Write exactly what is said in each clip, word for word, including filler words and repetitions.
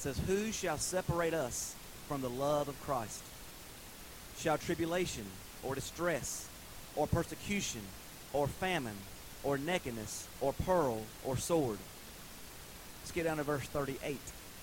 says, who shall separate us from the love of Christ? Shall tribulation, or distress, or persecution, or famine, or nakedness, or peril, or sword? Let's get down to verse thirty-eight.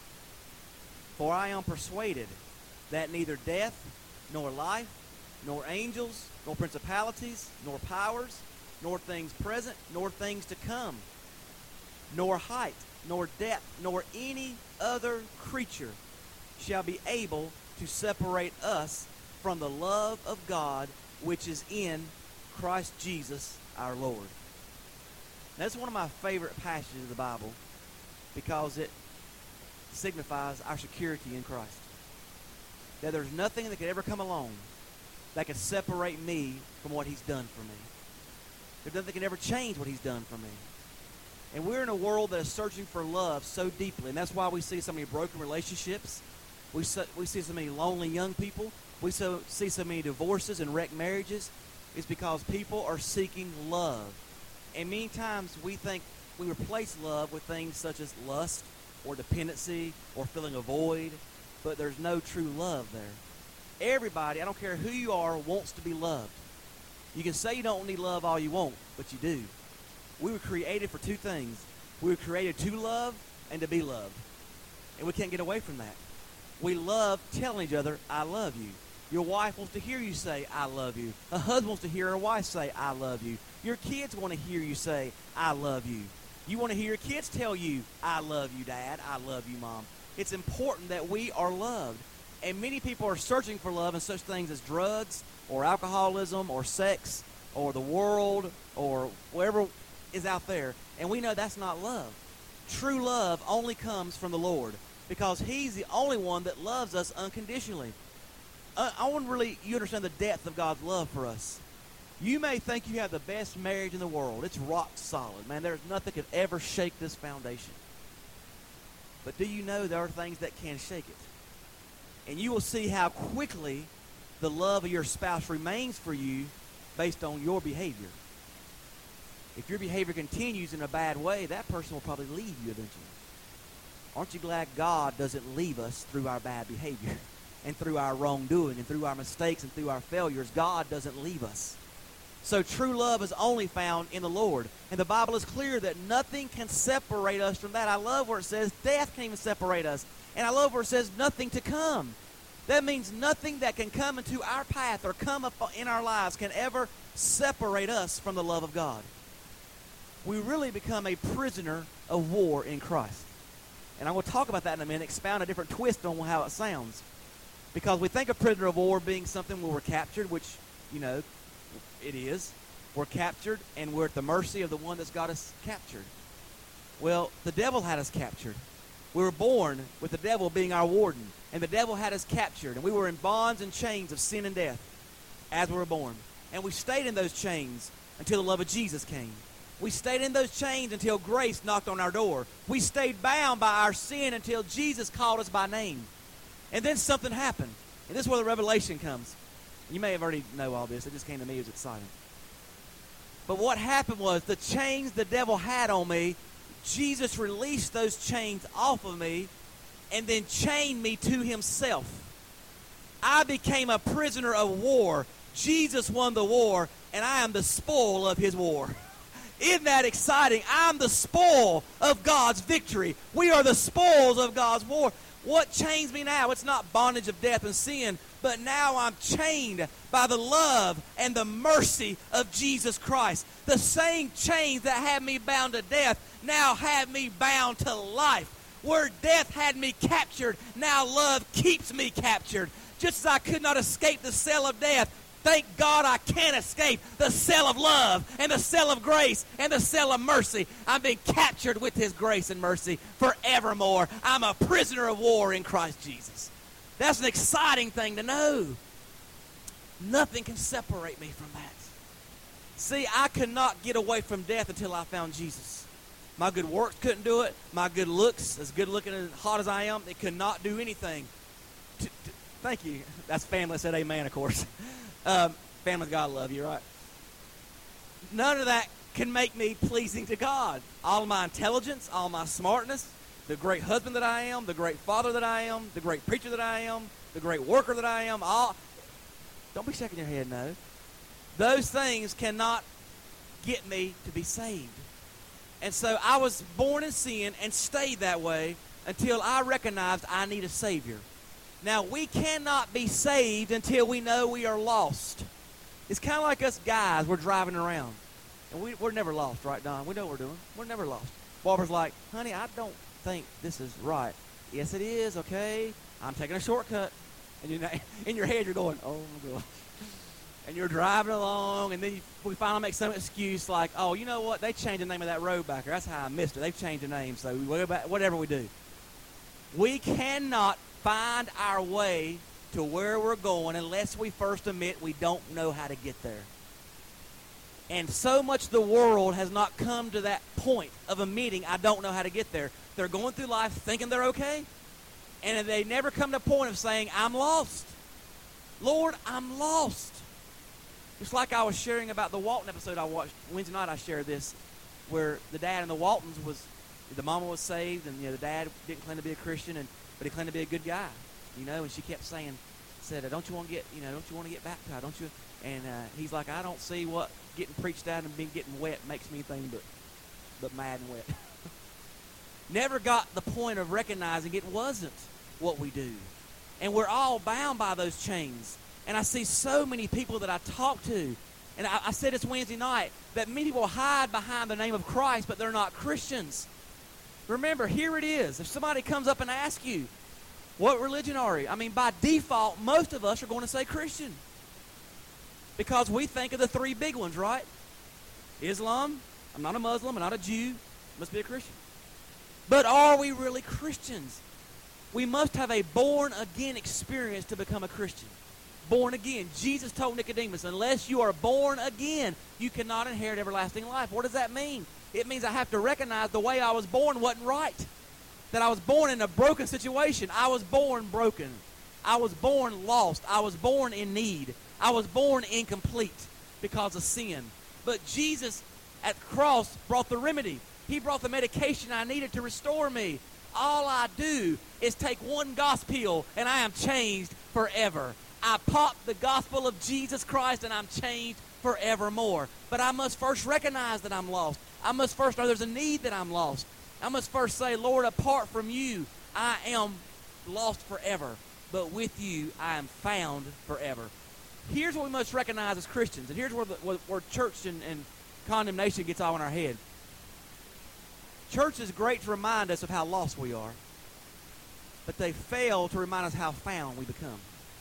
For I am persuaded that neither death, nor life, nor angels, nor principalities, nor powers, nor things present, nor things to come, nor height, nor depth, nor any other creature shall be able to separate us from the love of God which is in Christ Jesus our Lord. That's one of my favorite passages of the Bible because it signifies our security in Christ. That there's nothing that could ever come along that could separate me from what he's done for me. There's nothing that can ever change what he's done for me. And we're in a world that is searching for love so deeply, and that's why we see so many broken relationships. We so, we see so many lonely young people. We so, see so many divorces and wrecked marriages. It's because people are seeking love. And many times we think we replace love with things such as lust or dependency or filling a void, but there's no true love there. Everybody, I don't care who you are, wants to be loved. You can say you don't need love all you want, but you do. We were created for two things. We were created to love and to be loved. And we can't get away from that. We love telling each other, I love you. Your wife wants to hear you say, I love you. A husband wants to hear her wife say, I love you. Your kids want to hear you say, I love you. You want to hear your kids tell you, I love you, Dad. I love you, Mom. It's important that we are loved. And many people are searching for love in such things as drugs or alcoholism or sex or the world or whatever is out there. And we know that's not love. True love only comes from the Lord because he's the only one that loves us unconditionally. Uh, I want to really you understand the depth of God's love for us. You may think you have the best marriage in the world. It's rock solid. Man, there's nothing that could ever shake this foundation. But do you know there are things that can shake it? And you will see how quickly the love of your spouse remains for you based on your behavior. If your behavior continues in a bad way, that person will probably leave you eventually. Aren't you glad God doesn't leave us through our bad behavior and through our wrongdoing and through our mistakes and through our failures? God doesn't leave us. So true love is only found in the Lord. And the Bible is clear that nothing can separate us from that. I love where it says death can't even separate us. And I love where it says nothing to come. That means nothing that can come into our path or come up in our lives can ever separate us from the love of God. We really become a prisoner of war in Christ. And I'm going to talk about that in a minute, expound a different twist on how it sounds. Because we think of prisoner of war being something where we're captured, which, you know, it is. We're captured, and we're at the mercy of the one that's got us captured. Well, the devil had us captured. We were born with the devil being our warden, and the devil had us captured, and we were in bonds and chains of sin and death as we were born. And we stayed in those chains until the love of Jesus came. We stayed in those chains until grace knocked on our door. We stayed bound by our sin until Jesus called us by name. And then something happened, and this is where the revelation comes. You may have already know all this. It just came to me. It was exciting. But what happened was the chains the devil had on me, Jesus released those chains off of me and then chained me to himself. I became a prisoner of war. Jesus won the war, and I am the spoil of his war. Isn't that exciting? I'm the spoil of God's victory. We are the spoils of God's war. What chains me now? It's not bondage of death and sin, but now I'm chained by the love and the mercy of Jesus Christ. The same chains that had me bound to death now have me bound to life. Where death had me captured, now love keeps me captured. Just as I could not escape the cell of death, thank God I can't escape the cell of love and the cell of grace and the cell of mercy. I'm being captured with his grace and mercy forevermore. I'm a prisoner of war in Christ Jesus. That's an exciting thing to know. Nothing can separate me from that. See, I could not get away from death until I found Jesus. My good works couldn't do it. My good looks, as good looking and hot as I am, it could not do anything. T- t- thank you. That's family said amen, of course. Um, family, God love you, right? None of that can make me pleasing to God. All my intelligence, all my smartness, the great husband that I am, the great father that I am, the great preacher that I am, the great worker that I am. All, don't be shaking your head, no. Those things cannot get me to be saved. And so I was born in sin and stayed that way until I recognized I need a Savior. Now, we cannot be saved until we know we are lost. It's kind of like us guys, we're driving around. And we, we're never lost, right, Don? We know what we're doing. We're never lost. Barbara's like, honey, I don't think this is right. Yes, it is, okay? I'm taking a shortcut. And you, in your head, you're going, oh, my God. And you're driving along, and then you, we finally make some excuse like, oh, you know what? They changed the name of that road back there. That's how I missed it. They've changed the name, so we go back, whatever we do. We cannot find our way to where we're going unless we first admit we don't know how to get there. And so much the world has not come to that point of admitting I don't know how to get there. They're going through life thinking they're okay, and they never come to the point of saying, I'm lost. Lord, I'm lost. It's like I was sharing about the Walton episode I watched. Wednesday night I shared this, where the dad in the Waltons was, the mama was saved, and you know the dad didn't claim to be a Christian, and but he claimed to be a good guy, you know. And she kept saying, said, "Don't you want to get, you know, don't you want to get baptized? Don't you?" And uh, he's like, "I don't see what getting preached at and being getting wet makes me anything but, but mad and wet." Never got the point of recognizing it wasn't what we do, and we're all bound by those chains. And I see so many people that I talk to, and I, I said this Wednesday night, that many people hide behind the name of Christ, but they're not Christians. Remember, here it is. If somebody comes up and asks you, what religion are you? I mean, by default, most of us are going to say Christian. Because we think of the three big ones, right? Islam, I'm not a Muslim, I'm not a Jew, must be a Christian. But are we really Christians? We must have a born-again experience to become a Christian. Born again. Jesus told Nicodemus, unless you are born again, you cannot inherit everlasting life. What does that mean? It means I have to recognize the way I was born wasn't right. That I was born in a broken situation. I was born broken. I was born lost. I was born in need. I was born incomplete because of sin. But Jesus at the cross brought the remedy. He brought the medication I needed to restore me. All I do is take one gospel and I am changed forever. I pop the gospel of Jesus Christ and I'm changed forevermore. But I must first recognize that I'm lost. I must first know there's a need that I'm lost. I must first say, Lord, apart from you, I am lost forever. But with you, I am found forever. Here's what we must recognize as Christians. And here's where, the, where, where church and, and condemnation gets all in our head. Church is great to remind us of how lost we are. But they fail to remind us how found we become.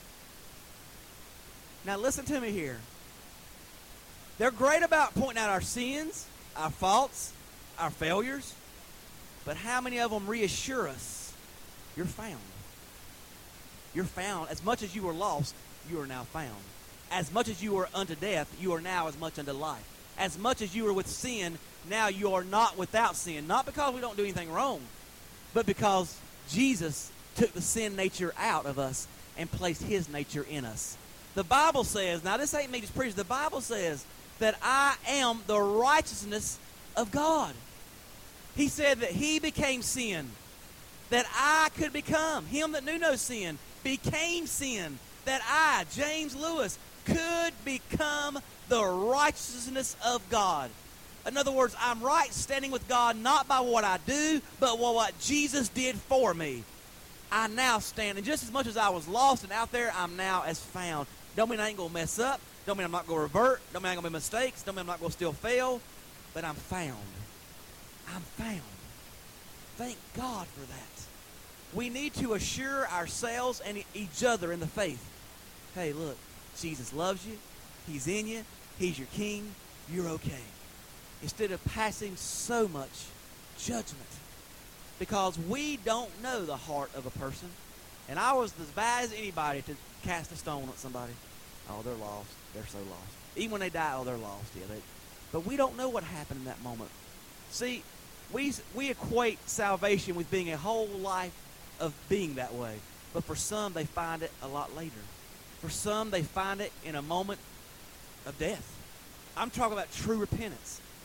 Now listen to me here. They're great about pointing out our sins, our faults, our failures. But how many of them reassure us? You're found. You're found. As much as you were lost, you are now found. As much as you were unto death, you are now as much unto life. As much as you were with sin, now you are not without sin. Not because we don't do anything wrong, but because Jesus took the sin nature out of us and placed his nature in us. The Bible says, now this ain't me just preaching, the Bible says that I am the righteousness of God. He said that he became sin, that I could become. Him that knew no sin became sin, that I, James Lewis, could become the righteousness of God. In other words, I'm right standing with God not by what I do, but what Jesus did for me. I now stand, and just as much as I was lost and out there, I'm now as found. Don't mean I ain't going to mess up. Don't mean I'm not going to revert. Don't mean I'm going to make mistakes. Don't mean I'm not going to still fail. But I'm found. I'm found. Thank God for that. We need to assure ourselves and each other in the faith. Hey, look, Jesus loves you. He's in you. He's your king. You're okay. Instead of passing so much judgment. Because we don't know the heart of a person. And I was as bad as anybody to cast a stone at somebody. Oh, they're lost. They're so lost. Even when they die, oh, they're lost. Yeah, they, but we don't know what happened in that moment. See, we, we equate salvation with being a whole life of being that way. But for some, they find it a lot later. For some, they find it in a moment of death. I'm talking about true repentance.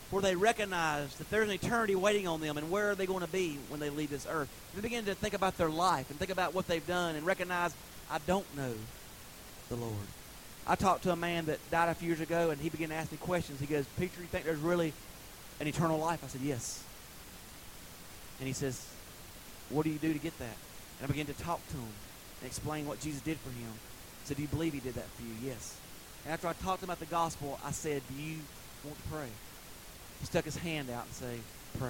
where they recognize that there's an eternity waiting on them, and where are they going to be when they leave this earth. They begin to think about their life and think about what they've done and recognize, I don't know the Lord. I talked to a man that died a few years ago, and he began to ask me questions. He goes, Preacher, you think there's really an eternal life? I said, yes. And he says, what do you do to get that? And I began to talk to him and explain what Jesus did for him. I said, do you believe he did that for you? Yes. And after I talked to him about the gospel, I said, do you want to pray? He stuck his hand out and said, pray.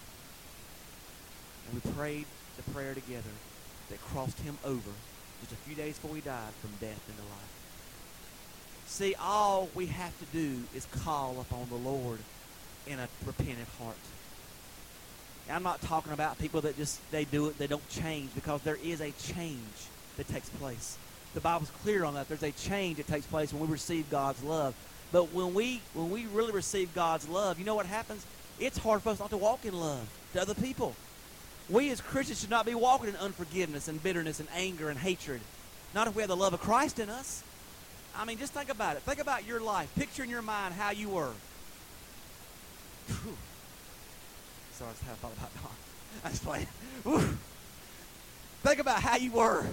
And we prayed the prayer together that crossed him over just a few days before he died from death into life. See, all we have to do is call upon the Lord in a repentant heart. Now, I'm not talking about people that just, they do it, they don't change, because there is a change that takes place. The Bible's clear on that. There's a change that takes place when we receive God's love. But when we when we really receive God's love, you know what happens? It's hard for us not to walk in love to other people. We as Christians should not be walking in unforgiveness and bitterness and anger and hatred. Not if we have the love of Christ in us. I mean, just think about it. Think about your life. Picture in your mind how you were. Whew. Sorry, I just had a thought about Don. I just playing. Whew. Think about how you were.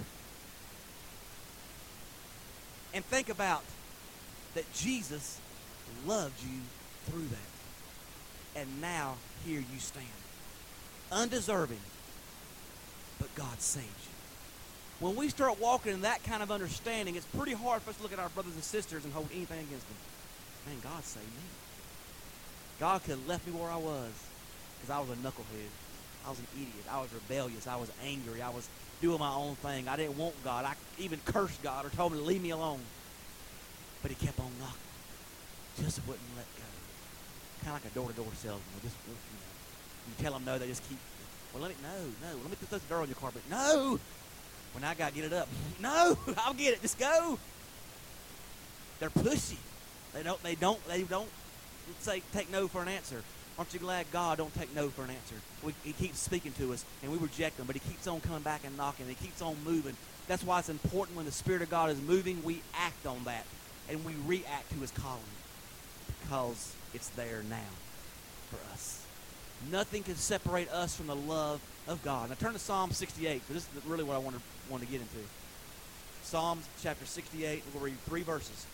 And think about that Jesus loved you through that. And now here you stand. Undeserving, but God saved you. When we start walking in that kind of understanding, it's pretty hard for us to look at our brothers and sisters and hold anything against them. Man, God saved me. God could have left me where I was because I was a knucklehead. I was an idiot. I was rebellious. I was angry. I was doing my own thing. I didn't want God. I even cursed God or told him to leave me alone. But he kept on knocking. Just wouldn't let go. Kind of like a door-to-door salesman. Just, you know, you tell them no, they just keep, well, let me, no, no. Let me put this door on your carpet. No. When I got to get it up. No, I'll get it. Just go. They're pushy. They don't, they don't, they don't say, take no for an answer. Aren't you glad God don't take no for an answer? We, he keeps speaking to us, and we reject him, but he keeps on coming back and knocking. He keeps on moving. That's why it's important when the Spirit of God is moving, we act on that, and we react to his calling, because it's there now for us. Nothing can separate us from the love of God. Now turn to Psalm sixty-eight, because this is really what I want to, want to get into. Psalms chapter sixty-eight, we'll read three verses.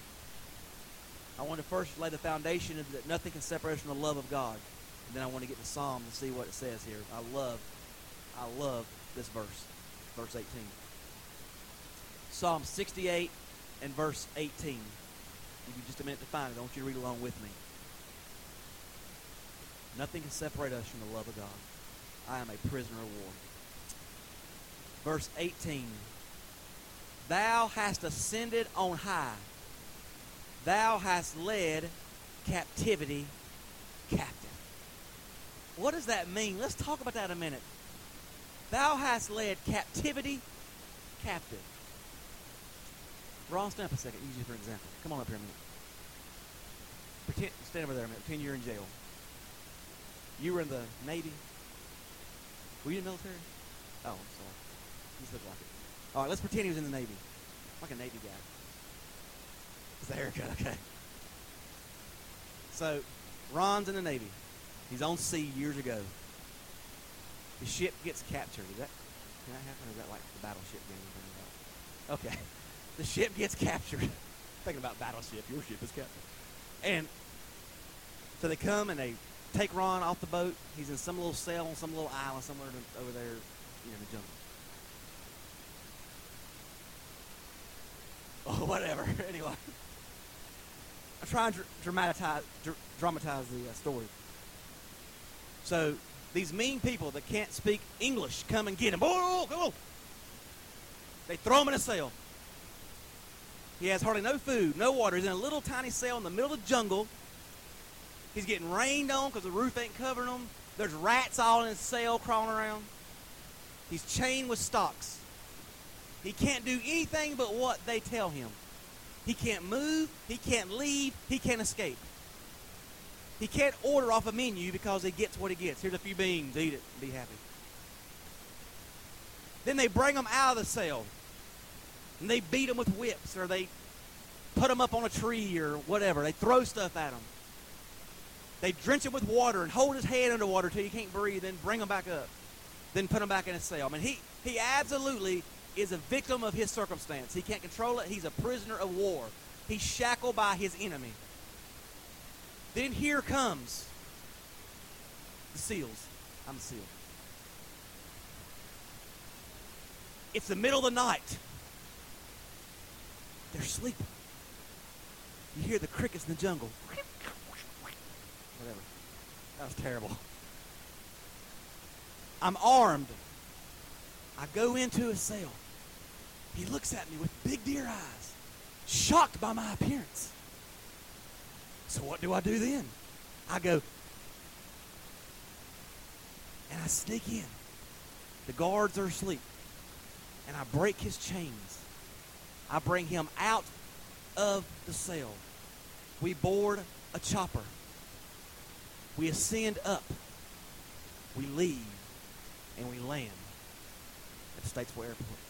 I want to first lay the foundation that nothing can separate us from the love of God. And then I want to get to Psalm and see what it says here. I love, I love this verse, verse eighteen. Psalm sixty-eight and verse eighteen. Give you just a minute to find it. I want you to read along with me. Nothing can separate us from the love of God. I am a prisoner of war. Verse eighteen. Thou hast ascended on high. Thou hast led captivity captive. What does that mean? Let's talk about that a minute. Thou hast led captivity captive. Ron, stand up a second. Use you for an example. Come on up here a minute. Pretend, stand over there a minute. Pretend you're in jail. You were in the Navy. Were you in the military? Oh, I'm sorry. You just look like it. All right, let's pretend he was in the Navy. Like a Navy guy. It's the haircut, okay. So, Ron's in the Navy. He's on sea years ago. The ship gets captured. Is that, can that happen, or is that like the battleship game you're thinking about? Okay. The ship gets captured. Thinking about battleship. Your ship is captured. And so they come and they take Ron off the boat. He's in some little cell on some little island somewhere over there, you know, in the jungle. Oh, whatever. Anyway. I'm trying to dramatize, dramatize the uh, story. So, these mean people that can't speak English come and get him. Oh, come on. They throw him in a cell. He has hardly no food, no water. He's in a little tiny cell in the middle of the jungle. He's getting rained on because the roof ain't covering him. There's rats all in his cell crawling around. He's chained with stocks. He can't do anything but what they tell him. He can't move. He can't leave. He can't escape. He can't order off a menu because he gets what he gets. Here's a few beans. Eat it and be happy. Then they bring him out of the cell. And they beat him with whips, or they put him up on a tree or whatever. They throw stuff at him. They drench him with water and hold his head underwater till he can't breathe, then bring him back up. Then put him back in his cell. I mean, he, he absolutely is a victim of his circumstance. He can't control it. He's a prisoner of war. He's shackled by his enemy. Then here comes the seals. I'm the seal. It's the middle of the night. They're sleeping. You hear the crickets in the jungle. Whatever. That was terrible. I'm armed. I go into his cell. He looks at me with big deer eyes, shocked by my appearance. So what do I do then? I go, and I sneak in. The guards are asleep. And I break his chains. I bring him out of the cell. We board a chopper. We ascend up. We leave. And we land at the Statesville Airport.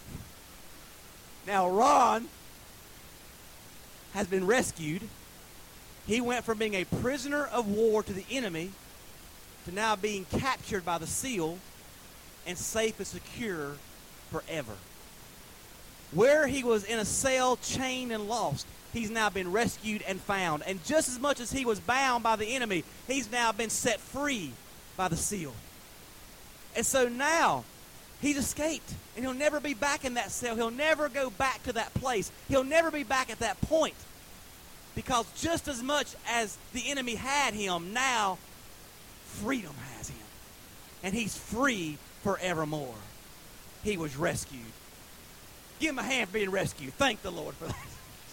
Now, Ron has been rescued. He went from being a prisoner of war to the enemy to now being captured by the SEAL and safe and secure forever. Where he was in a cell, chained and lost, he's now been rescued and found. And just as much as he was bound by the enemy, he's now been set free by the SEAL. And so now, he's escaped. And he'll never be back in that cell. He'll never go back to that place. He'll never be back at that point. Because just as much as the enemy had him, now freedom has him. And he's free forevermore. He was rescued. Give him a hand for being rescued. Thank the Lord for that.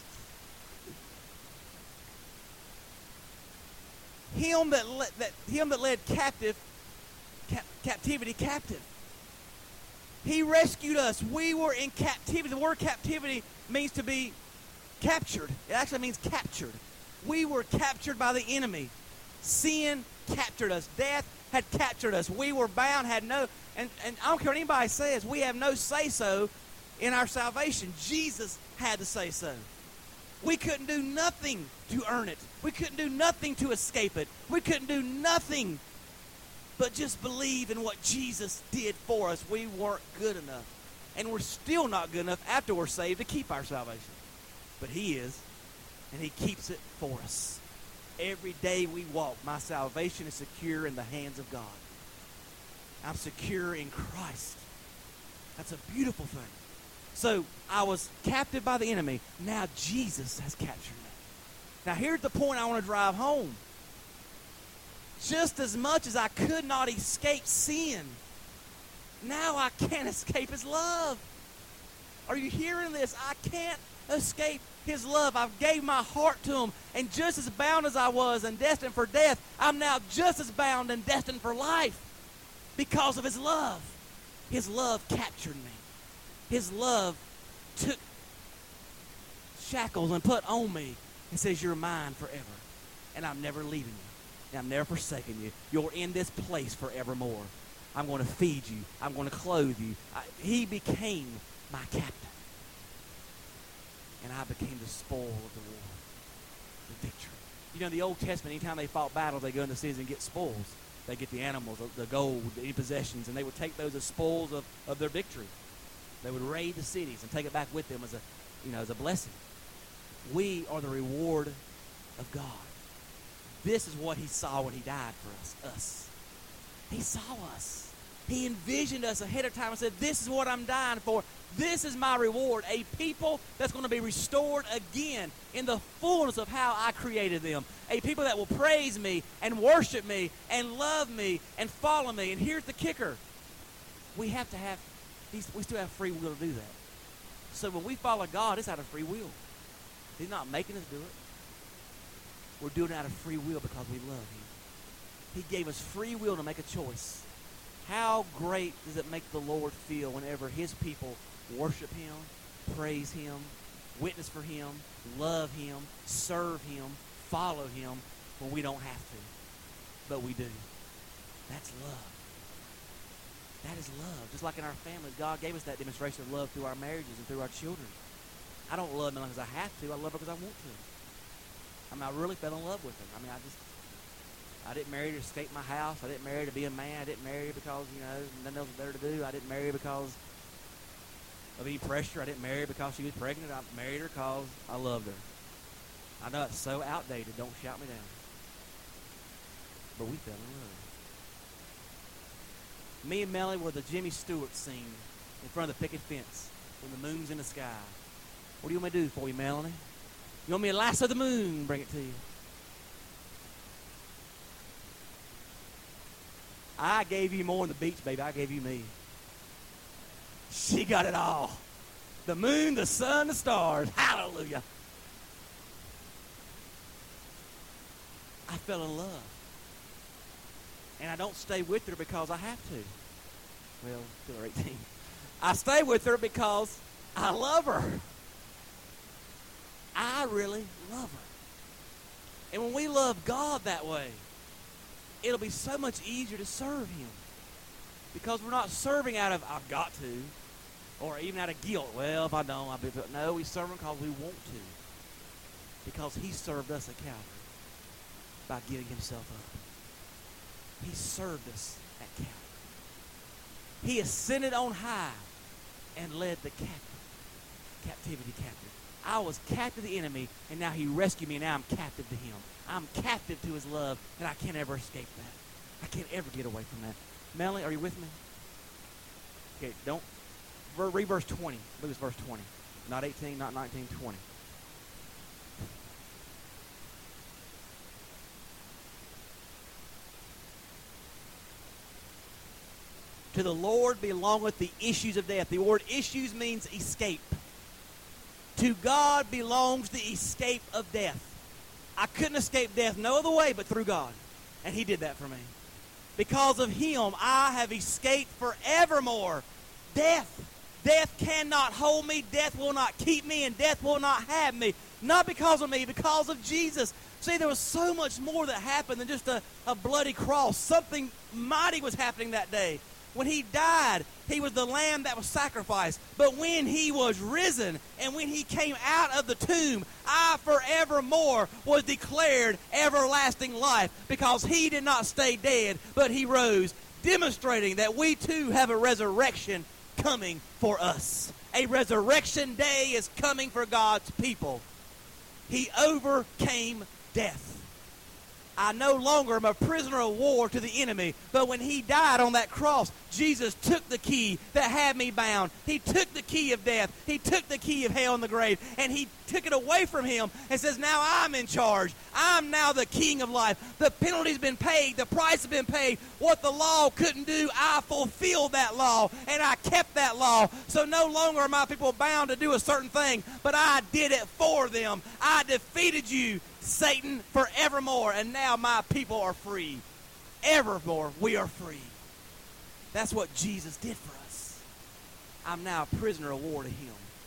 Him that, le- that him that led captive cap- captivity captive. He rescued us. We were in captivity. The word captivity means to be captured. It actually means captured. We were captured by the enemy. Sin captured us. Death had captured us. We were bound, had no, and, and I don't care what anybody says, we have no say-so in our salvation. Jesus had to say so. We couldn't do nothing to earn it. We couldn't do nothing to escape it. We couldn't do nothing but just believe in what Jesus did for us. We weren't good enough. And we're still not good enough after we're saved to keep our salvation. But he is, and he keeps it for us. Every day we walk, my salvation is secure in the hands of God. I'm secure in Christ. That's a beautiful thing. So I was captive by the enemy. Now Jesus has captured me. Now here's the point I want to drive home. Just as much as I could not escape sin, now I can't escape his love. Are you hearing this? I can't escape his love. I've gave my heart to him, and just as bound as I was and destined for death, I'm now just as bound and destined for life because of his love. His love captured me. His love took shackles and put on me and says, you're mine forever, and I'm never leaving you, and I'm never forsaking you. You're in this place forevermore. I'm going to feed you. I'm going to clothe you. I, he became my captain. And I became the spoil of the war, the victory. You know, in the Old Testament, anytime they fought battles, they go into cities and get spoils. They get the animals, the, the gold, any possessions, and they would take those as spoils of, of their victory. They would raid the cities and take it back with them as a, you know, as a blessing. We are the reward of God. This is what he saw when he died for us, us. He saw us. He envisioned us ahead of time and said, this is what I'm dying for. This is my reward, a people that's going to be restored again in the fullness of how I created them. A people that will praise me and worship me and love me and follow me. And here's the kicker. We have to have, we still have free will to do that. So when we follow God, it's out of free will. He's not making us do it. We're doing it out of free will because we love him. He gave us free will to make a choice. How great does it make the Lord feel whenever his people worship him, praise him, witness for him, love him, serve him, follow him when we don't have to, but we do. That's love. That is love. Just like in our families, God gave us that demonstration of love through our marriages and through our children. I don't love them because I have to. I love them because I want to. I mean, I really fell in love with them. I mean, I just, I didn't marry her to escape my house. I didn't marry her to be a man. I didn't marry her because, you know, nothing else was better to do. I didn't marry her because of any pressure. I didn't marry her because she was pregnant. I married her because I loved her. I know it's so outdated. Don't shout me down. But we fell in love. Me and Melanie were the Jimmy Stewart scene in front of the picket fence when the moon's in the sky. What do you want me to do for you, Melanie? You want me to lasso the moon, bring it to you? I gave you more than the beach, baby. I gave you me. She got it all. The moon, the sun, the stars. Hallelujah. I fell in love. And I don't stay with her because I have to. Well, till they're eighteen. I stay with her because I love her. I really love her. And when we love God that way, it'll be so much easier to serve him. Because we're not serving out of, I've got to, or even out of guilt. Well, if I don't, I'll be. No, we serve him because we want to. Because he served us at Calvary by giving himself up. He served us at Calvary. He ascended on high and led the captive, captivity captive. I was captive to the enemy, and now he rescued me, and now I'm captive to him. I'm captive to his love, and I can't ever escape that. I can't ever get away from that. Melanie, are you with me? Okay, don't. Read verse twenty. Look at verse twenty. Not eighteen, not nineteen, twenty. To the Lord belongeth the issues of death. The word issues means escape. To God belongs the escape of death. I couldn't escape death no other way but through God. And he did that for me. Because of him, I have escaped forevermore death. Death cannot hold me. Death will not keep me. And death will not have me. Not because of me, because of Jesus. See, there was so much more that happened than just a, a bloody cross. Something mighty was happening that day. When he died, he was the lamb that was sacrificed. But when he was risen and when he came out of the tomb, I forevermore was declared everlasting life because he did not stay dead, but he rose, demonstrating that we too have a resurrection coming for us. A resurrection day is coming for God's people. He overcame death. I no longer am a prisoner of war to the enemy. But when he died on that cross, Jesus took the key that had me bound. He took the key of death. He took the key of hell and the grave. And he took it away from him and says, now I'm in charge. I'm now the king of life. The penalty's been paid. The price has been paid. What the law couldn't do, I fulfilled that law. And I kept that law. So no longer are my people bound to do a certain thing. But I did it for them. I defeated you, Satan, forevermore, and now my people are free. Evermore we are free. That's what Jesus did for us. I'm now a prisoner of war to him.